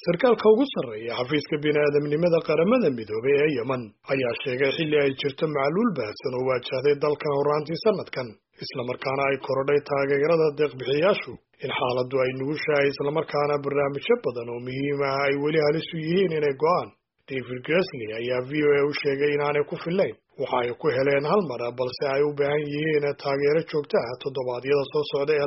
sarkaalka ugu sarreeya xafiiska bini'aadamnimada qaramada midoobay ee Yemen ayaa sheegay xilli ay jirto macluul baahsan oo wajahday dalkan horaantii sanadkan isla markaana ay korodhay taageerada deeq-bixiyaashu in xaaladdu ay nugushahay isla markaana barnaamijyo badan oo muhiim ah ay weli halis u yihiin inay go'aan. David Gressly ayaa VOA u sheegay inaanay ku fillayn waxa ay ku heleen hal mar balse ay u baahan yihiin taageero joogto ah toddobaadyada soo socda ee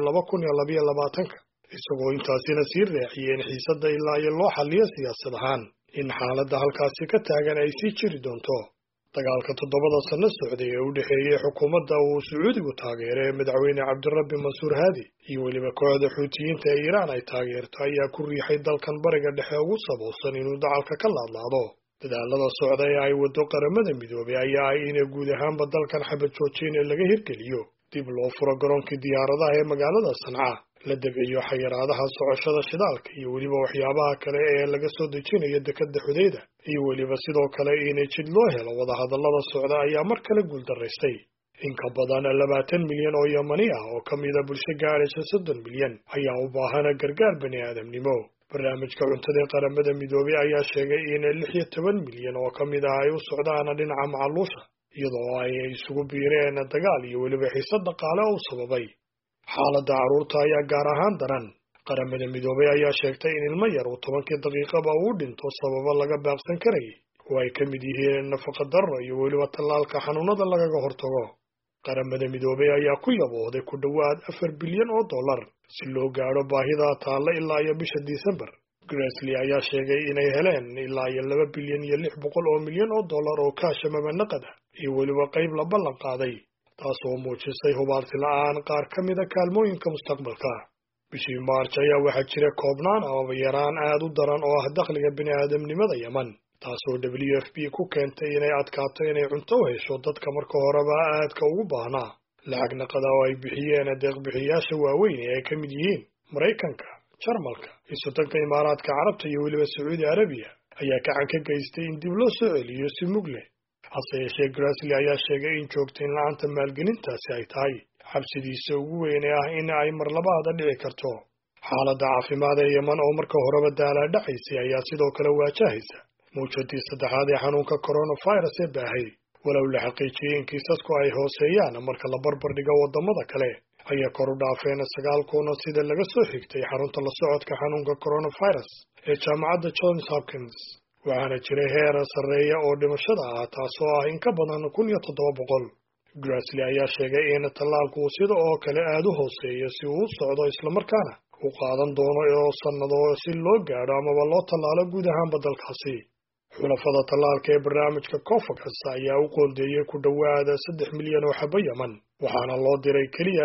2022 isagoo intaasina sii raaciyay in xiisadda ilaa iyo loo xalliyo siyaasad ahaan in xaaladda halkaasi ka taagan ay sii jiri doonto. dagaalka 7 sano socday ee u dhexeeyay xukuumadda uu Sacuudigu taageeray madaxweyne Cabdirabbi Mansuur Haadi iyo weliba kooxda Xuutiyiinta ee Iiraan ay taageerto ayaa ku riixay dalkan bariga dhexe ugu sababsan inuu dagaalka ka laadlaado. dadaalada socda ee ay wado qaramada midoobay ayaa ah in guud ahaanba dalkan xabad joojin laga hirgeliyo, dib loo furo garoonkii diyaaradaha ee magaalada Sanca, la dabciyo xayiraadaha socoshada shidaalka iyo weliba waxyaabaha kale ee laga soo dejinayo dekedda Xudayda, iyo weliba sidoo kale in jid loo helo wadahadallada socda ayaa mar kale guuldaraystay. in ka badan 20 milyan oo Yemani ah oo ka mid ah bulsho gaaraysa 30 milyan ayaa u baahan gargaar bini'aadamnimo. barnaamijka cuntada ee qaramada midoobay ayaa sheegay in 16 milyan oo ka mid ah ay u socdaan dhinaca macaluusha, iyadoo ay isugu biireen dagaal iyo weliba xiisad dhaqaale oo sababay. xaaladda carruurta ayaa gaar ahaan daran. qaramada midoobay ayaa sheegtay in ilmo yar uu 10 daqiiqaba uu dhinto sababo laga baaqsan karayay oo ay ka mid yihiin nafaqa darro iyo weliba tallaalka xanuunada lagaga hortago. qaramada midoobay ayaa ku yabooday ku dhowaad $4 bilyan si loo gaadho baahida taalla ilaa iyo bisha Disembar. Gressly ayaa sheegay inay heleen ilaa iyo $2 bilyan iyo 600 milyan oo kaasha naqada iyo weliba qayb la ballan qaaday, taasoo muujisay hubaarti la'aan qaar ka mid ah kaalmooyinka mustaqbalka. bishii Maarch ayaa waxaa jira koobnaan ama yaraan aad u daran oo ah dakhliga bini'aadamnimada Yemen, taasoo WFP ku keentay inay adkaato inay cunto u hesho dadka marka horeba aadka ugu baahnaa. lacag naqada oo ay bixiyeen deeq-bixiyaasha waaweyn ee ay ka mid yihiin Maraykanka, Jarmalka, Sultanka Imaaraadka Carabta iyo weliba Sacuudi Arabiya ayaa gacan ka geystay in dib loo soo celiyo si mug leh. hase yeeshee Gressly ayaa sheegay in joogtayn la'aanta maalgelintaasi ay tahay xabsidiisa ugu weyn ee ah in ay mar labaad dhici karto. xaaladda caafimaad ee Yemen oo marka horeba daalaa dhacaysay ayaa sidoo kale waajahaysa mowjadii saddexaad ee xanuunka coronavirus ee baahay. walow la xaqiijiyay in kiisasku ay hooseeyaan marka la barbar dhigo wadamada kale, ayaa kor u dhaafeen 9,000 sida laga soo xigtay xarunta la socodka xanuunka coronavirus ee jaamacadda Johns Hopkins. waxaana jiray heer sarreeya oo dhimashada ah taasoo ah in ka badan 1,700. Gressly ayaa sheegay in tallaalku sida oo kale aad u hooseeyo si uu u socdo isla markaana uu qaadan doono oo sannado si loo gaadho amaba loo tallaalo guud ahaanba dalkaasi. xulafada tallaalka ee barnaamijka COVAX ayaa u qoondeeyay ku dhowaad 3 milyan oo xabo Yemen, waxaana loo diray keliya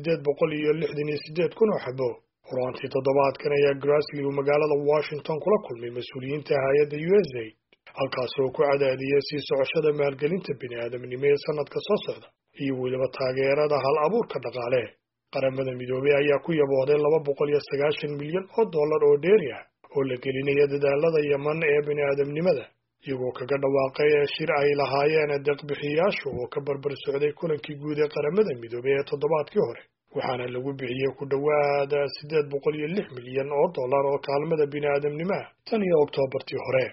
868 kun oo xabo. horaantii toddobaadkan ayaa Gressly uu magaalada Washington kula kulmay mas'uuliyiinta hay'adda USAID, halkaasoo ku cadaadiyay sii socoshada maalgelinta bini'aadamnimo ee sanadka soo socda iyo weliba taageerada hal abuurka dhaqaale. qaramada midoobay ayaa ku yabooday $290 milyan oo dheeri ah oo la gelinaya dadaalada Yemen ee bini'aadamnimada, iyagoo kaga dhawaaqay shir ay lahaayeen deeq-bixiyaashu oo ka barbar socday kulankii guud ee qaramada midoobay ee toddobaadkii hore. waxaana lagu bixiyay ku dhowaad $806 milyan oo kaalmada bini'aadamnimo tan iyo Oktoobartii hore.